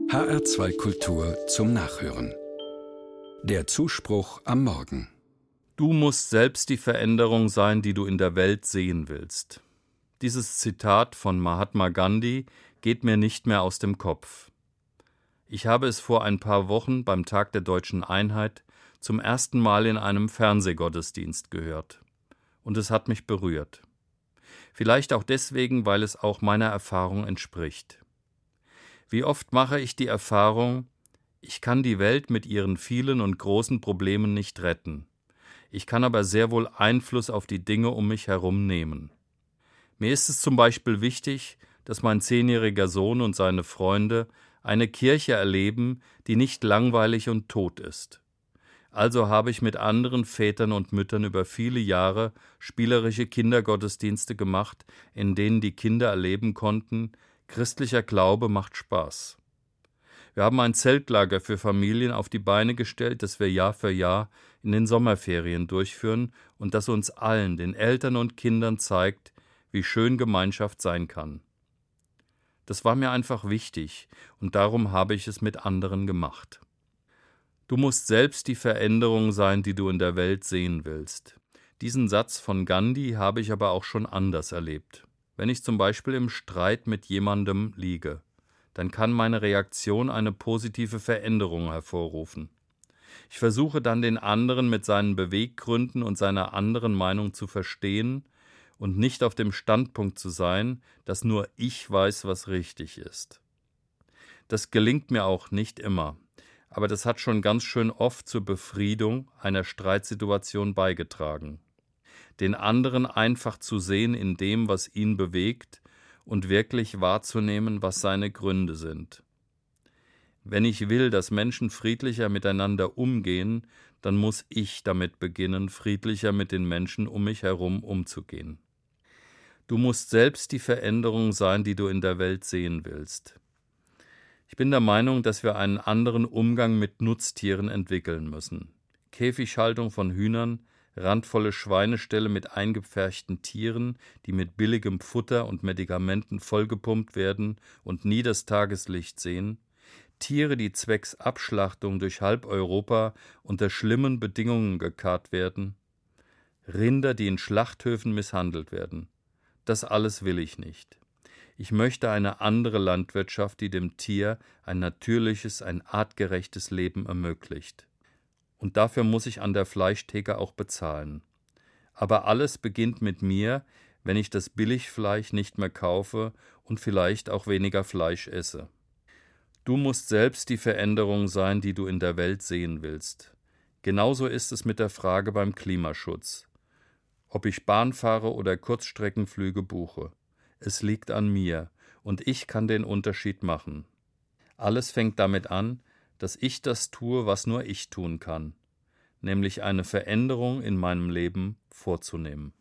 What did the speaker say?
HR2 Kultur zum Nachhören. Der Zuspruch am Morgen. Du musst selbst die Veränderung sein, die du in der Welt sehen willst. Dieses Zitat von Mahatma Gandhi geht mir nicht mehr aus dem Kopf. Ich habe es vor ein paar Wochen beim Tag der Deutschen Einheit zum ersten Mal in einem Fernsehgottesdienst gehört. Und es hat mich berührt. Vielleicht auch deswegen, weil es auch meiner Erfahrung entspricht. Wie oft mache ich die Erfahrung, ich kann die Welt mit ihren vielen und großen Problemen nicht retten. Ich kann aber sehr wohl Einfluss auf die Dinge um mich herum nehmen. Mir ist es zum Beispiel wichtig, dass mein 10-jähriger Sohn und seine Freunde eine Kirche erleben, die nicht langweilig und tot ist. Also habe ich mit anderen Vätern und Müttern über viele Jahre spielerische Kindergottesdienste gemacht, in denen die Kinder erleben konnten, christlicher Glaube macht Spaß. Wir haben ein Zeltlager für Familien auf die Beine gestellt, das wir Jahr für Jahr in den Sommerferien durchführen und das uns allen, den Eltern und Kindern, zeigt, wie schön Gemeinschaft sein kann. Das war mir einfach wichtig und darum habe ich es mit anderen gemacht. Du musst selbst die Veränderung sein, die du in der Welt sehen willst. Diesen Satz von Gandhi habe ich aber auch schon anders erlebt. Wenn ich zum Beispiel im Streit mit jemandem liege, dann kann meine Reaktion eine positive Veränderung hervorrufen. Ich versuche dann, den anderen mit seinen Beweggründen und seiner anderen Meinung zu verstehen und nicht auf dem Standpunkt zu sein, dass nur ich weiß, was richtig ist. Das gelingt mir auch nicht immer, aber das hat schon ganz schön oft zur Befriedung einer Streitsituation beigetragen. Den anderen einfach zu sehen in dem, was ihn bewegt und wirklich wahrzunehmen, was seine Gründe sind. Wenn ich will, dass Menschen friedlicher miteinander umgehen, dann muss ich damit beginnen, friedlicher mit den Menschen um mich herum umzugehen. Du musst selbst die Veränderung sein, die du in der Welt sehen willst. Ich bin der Meinung, dass wir einen anderen Umgang mit Nutztieren entwickeln müssen. Käfighaltung von Hühnern, randvolle Schweineställe mit eingepferchten Tieren, die mit billigem Futter und Medikamenten vollgepumpt werden und nie das Tageslicht sehen, Tiere, die zwecks Abschlachtung durch halb Europa unter schlimmen Bedingungen gekarrt werden, Rinder, die in Schlachthöfen misshandelt werden. Das alles will ich nicht. Ich möchte eine andere Landwirtschaft, die dem Tier ein natürliches, ein artgerechtes Leben ermöglicht. Und dafür muss ich an der Fleischtheke auch bezahlen. Aber alles beginnt mit mir, wenn ich das Billigfleisch nicht mehr kaufe und vielleicht auch weniger Fleisch esse. Du musst selbst die Veränderung sein, die du in der Welt sehen willst. Genauso ist es mit der Frage beim Klimaschutz. Ob ich Bahn fahre oder Kurzstreckenflüge buche. Es liegt an mir und ich kann den Unterschied machen. Alles fängt damit an, dass ich das tue, was nur ich tun kann, nämlich eine Veränderung in meinem Leben vorzunehmen.